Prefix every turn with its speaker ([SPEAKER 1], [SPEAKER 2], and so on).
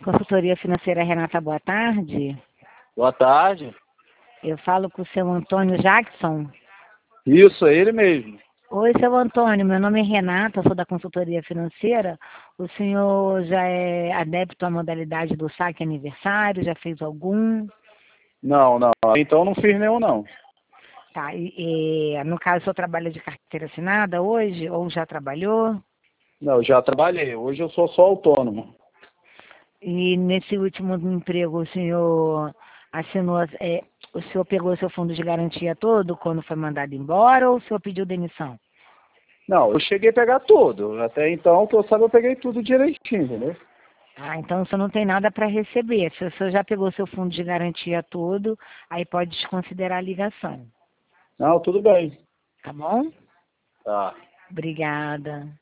[SPEAKER 1] Consultoria Financeira Renata, boa tarde.
[SPEAKER 2] Boa tarde.
[SPEAKER 1] Eu falo com o seu Antônio Jackson.
[SPEAKER 2] Isso, é ele mesmo.
[SPEAKER 1] Oi, seu Antônio, meu nome é Renata, sou da Consultoria Financeira. O senhor já é adepto à modalidade do saque aniversário? Já fez algum?
[SPEAKER 2] Não. Então não fiz nenhum, não.
[SPEAKER 1] Tá, no caso, o senhor trabalha de carteira assinada hoje ou já trabalhou?
[SPEAKER 2] Não, eu já trabalhei. Hoje eu sou só autônomo.
[SPEAKER 1] E nesse último emprego, o senhor assinou, o senhor pegou seu fundo de garantia todo quando foi mandado embora ou o senhor pediu demissão?
[SPEAKER 2] Não, eu cheguei a pegar tudo. Até então, que eu saiba, eu peguei tudo direitinho, entendeu?
[SPEAKER 1] Ah, então o senhor não tem nada para receber. Se o senhor já pegou seu fundo de garantia todo, aí pode desconsiderar a ligação.
[SPEAKER 2] Não, tudo bem.
[SPEAKER 1] Tá bom?
[SPEAKER 2] Tá.
[SPEAKER 1] Obrigada.